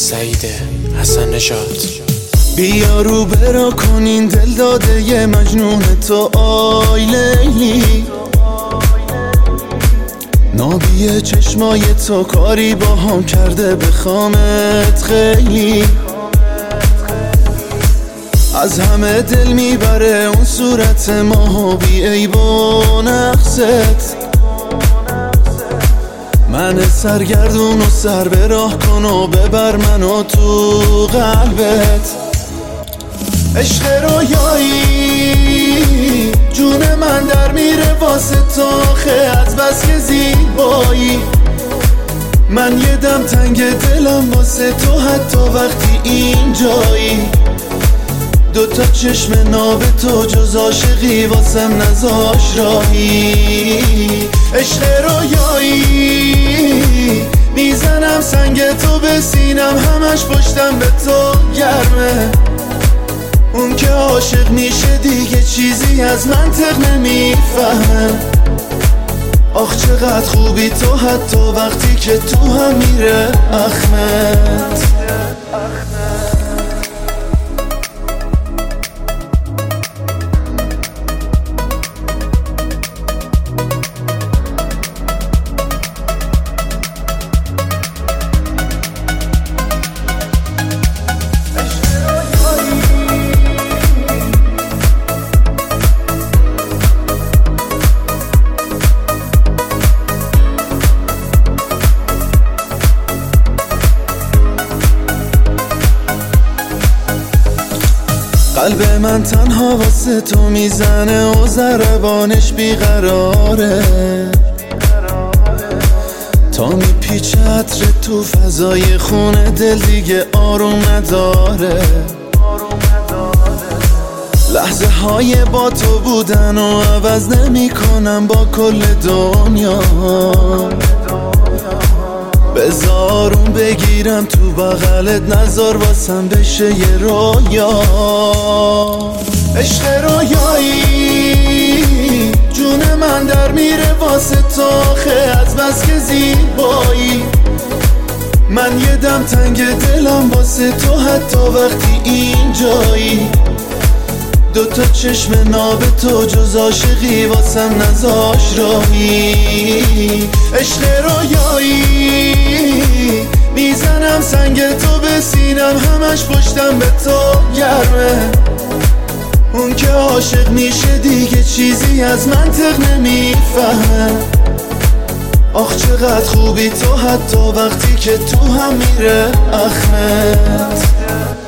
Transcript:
سعید حسن نژاد. بیا رو برا کنین دل داده ی مجنون تو آی لیلی، نابی چشمای تو کاری با هم کرده بخوامت خیلی. از همه دل میبره اون صورت ماهو بی عیب و نقصت. من سرگردون و سر به راه کن و ببر منو تو قلبت. عشق رویایی جون من در میره واسه تو آخه از بس که زیبایی. من یه دم تنگ دلم واسه تو حتی وقتی اینجایی. دوتا چشم ناب تو جز عاشقی واسم نذاش راهی. عشق رویایی میزنم سنگ تو به سینم، همش پشتم به تو گرمه. اون که عاشق میشه دیگه چیزی از منطق نمیفهمه. آخ چقدر خوبی تو حتی وقتی که تو هم میره اخمت. قلب من تنها واسه تو میزنه و ضربانش بیقراره. تا میپیچه عطر تو فضای خونه دل دیگه آروم نداره. لحظه های با تو بودن و عوض نمی کنم با کل دنیا. بذارون بگیرم تو بغلت نذار واسم بشه یه رویا. عشق رویایی جون من در میره واسه تو آخه از بس که زیبایی. من یه دم تنگ دلم واسه تو حتی وقتی اینجایی. دوتا چشم ناب تو جز عاشقی واسم نذاش راهی. عشق رویایی میزنم سنگ تو به سینم، همش پشتم به تو گرمه. اون که عاشق میشه دیگه چیزی از منطق نمیفهمه. آخ چقدر خوبی تو حتی وقتی که تو هم میره اخمت.